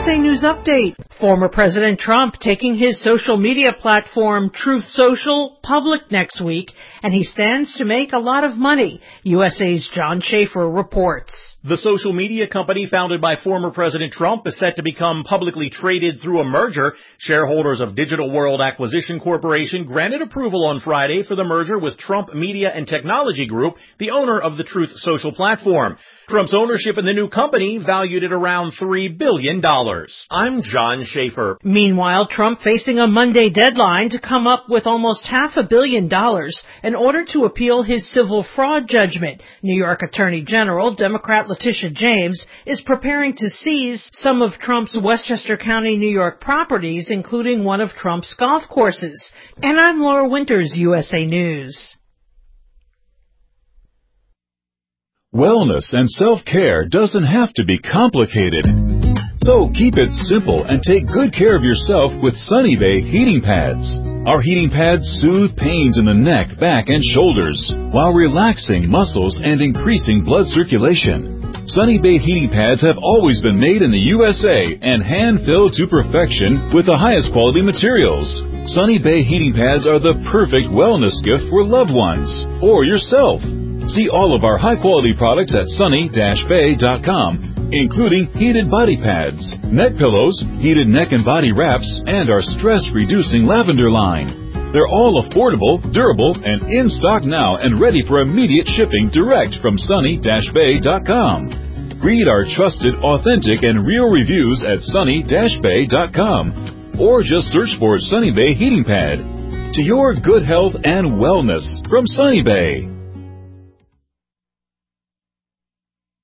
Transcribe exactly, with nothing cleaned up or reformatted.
S A News Update. Former President Trump taking his social media platform Truth Social public next week, and he stands to make a lot of money. U S A's John Schaefer reports. The social media company founded by former President Trump is set to become publicly traded through a merger. Shareholders of Digital World Acquisition Corporation granted approval on Friday for the merger with Trump Media and Technology Group, the owner of the Truth Social platform. Trump's ownership in the new company valued at around three billion dollars. I'm John Schaefer. Meanwhile, Trump facing a Monday deadline to come up with almost half a billion dollars in order to appeal his civil fraud judgment. New York Attorney General, Democrat Letitia James, is preparing to seize some of Trump's Westchester County, New York properties, including one of Trump's golf courses. And I'm Laura Winters, U S A News. Wellness and self-care doesn't have to be complicated. So keep it simple and take good care of yourself with Sunny Bay heating pads. Our heating pads soothe pains in the neck, back, and shoulders while relaxing muscles and increasing blood circulation. Sunny Bay heating pads have always been made in the U S A and hand-filled to perfection with the highest quality materials. Sunny Bay heating pads are the perfect wellness gift for loved ones or yourself. See all of our high-quality products at sunny dash bay dot com, including heated body pads, neck pillows, heated neck and body wraps, and our stress-reducing lavender line. They're all affordable, durable, and in stock now and ready for immediate shipping direct from sunny dash bay dot com. Read our trusted, authentic, and real reviews at sunny dash bay dot com, or just search for Sunny Bay Heating Pad. To your good health and wellness from Sunny Bay.